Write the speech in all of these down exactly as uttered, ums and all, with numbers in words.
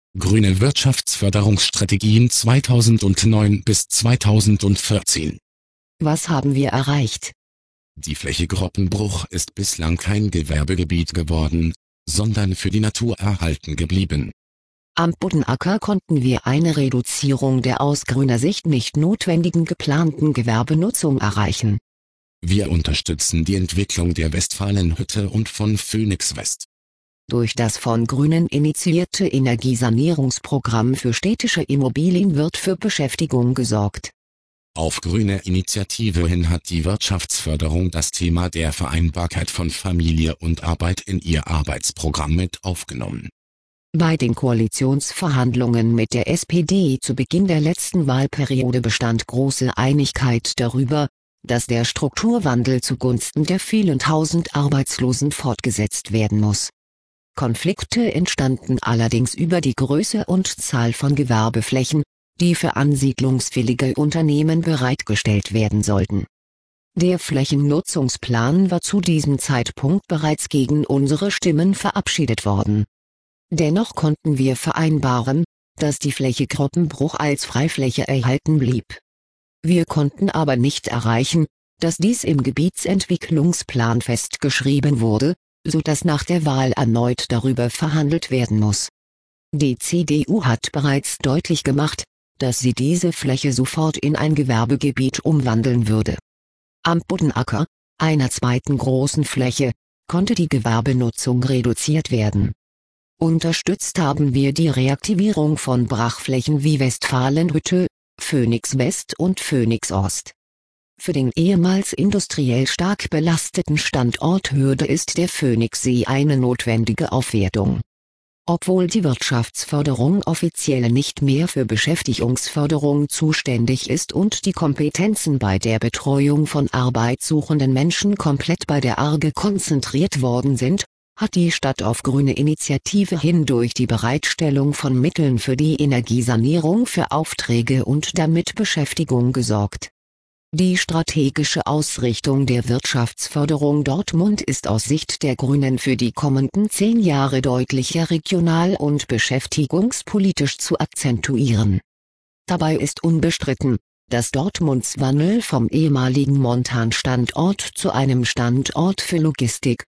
Grüne Wirtschaftsförderungsstrategien zweitausendneun bis zweitausendvierzehn. Was haben wir erreicht? Die Fläche Groppenbruch ist bislang kein Gewerbegebiet geworden, sondern für die Natur erhalten geblieben. Am Boddenacker konnten wir eine Reduzierung der aus grüner Sicht nicht notwendigen geplanten Gewerbenutzung erreichen. Wir unterstützen die Entwicklung der Westfalenhütte und von Phoenix West. Durch das von Grünen initiierte Energiesanierungsprogramm für städtische Immobilien wird für Beschäftigung gesorgt. Auf grüne Initiative hin hat die Wirtschaftsförderung das Thema der Vereinbarkeit von Familie und Arbeit in ihr Arbeitsprogramm mit aufgenommen. Bei den Koalitionsverhandlungen mit der S P D zu Beginn der letzten Wahlperiode bestand große Einigkeit darüber, dass der Strukturwandel zugunsten der vielen tausend Arbeitslosen fortgesetzt werden muss. Konflikte entstanden allerdings über die Größe und Zahl von Gewerbeflächen, die für ansiedlungswillige Unternehmen bereitgestellt werden sollten. Der Flächennutzungsplan war zu diesem Zeitpunkt bereits gegen unsere Stimmen verabschiedet worden. Dennoch konnten wir vereinbaren, dass die Fläche Groppenbruch als Freifläche erhalten blieb. Wir konnten aber nicht erreichen, dass dies im Gebietsentwicklungsplan festgeschrieben wurde, so dass nach der Wahl erneut darüber verhandelt werden muss. Die C D U hat bereits deutlich gemacht, dass sie diese Fläche sofort in ein Gewerbegebiet umwandeln würde. Am Boddenacker, einer zweiten großen Fläche, konnte die Gewerbenutzung reduziert werden. Unterstützt haben wir die Reaktivierung von Brachflächen wie Westfalenhütte, Phoenix West und Phoenix Ost. Für den ehemals industriell stark belasteten Standort Hürde ist der Phoenixsee eine notwendige Aufwertung. Obwohl die Wirtschaftsförderung offiziell nicht mehr für Beschäftigungsförderung zuständig ist und die Kompetenzen bei der Betreuung von arbeitssuchenden Menschen komplett bei der A R G konzentriert worden sind, hat die Stadt auf grüne Initiative hin durch die Bereitstellung von Mitteln für die Energiesanierung für Aufträge und damit Beschäftigung gesorgt. Die strategische Ausrichtung der Wirtschaftsförderung Dortmund ist aus Sicht der Grünen für die kommenden zehn Jahre deutlicher regional- und beschäftigungspolitisch zu akzentuieren. Dabei ist unbestritten, dass Dortmunds Wandel vom ehemaligen Montan-Standort zu einem Standort für Logistik,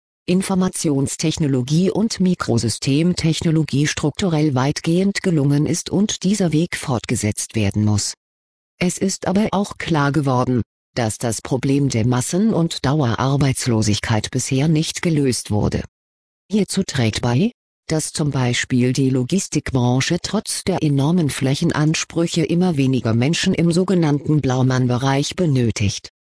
Informationstechnologie und Mikrosystemtechnologie strukturell weitgehend gelungen ist und dieser Weg fortgesetzt werden muss. Es ist aber auch klar geworden, dass das Problem der Massen- und Dauerarbeitslosigkeit bisher nicht gelöst wurde. Hierzu trägt bei, dass zum Beispiel die Logistikbranche trotz der enormen Flächenansprüche immer weniger Menschen im sogenannten Blaumann-Bereich benötigt.